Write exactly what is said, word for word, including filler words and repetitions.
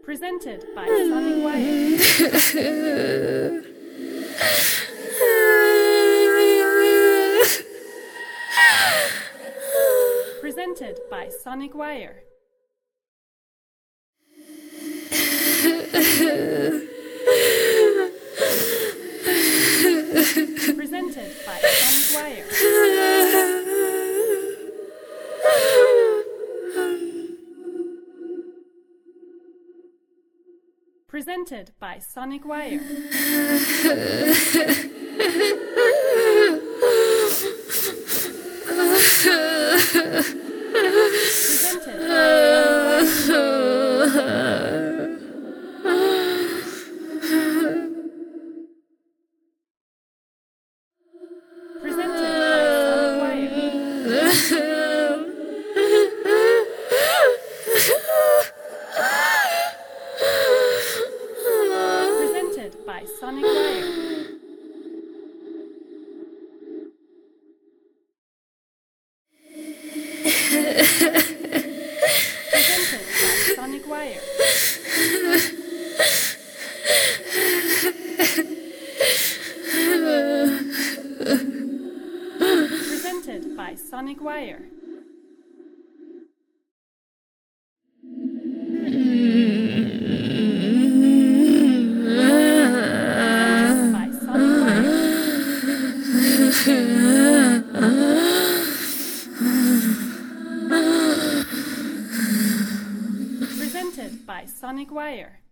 Presented by Sonic Wire. Presented by Sonic Wire. Presented by Sonic Wire. Presented by Sonic Wire. Presented by Sonic Wire. Presented by Sonic Wire. Presented by Sonic Wire. Presented by Sonic Wire.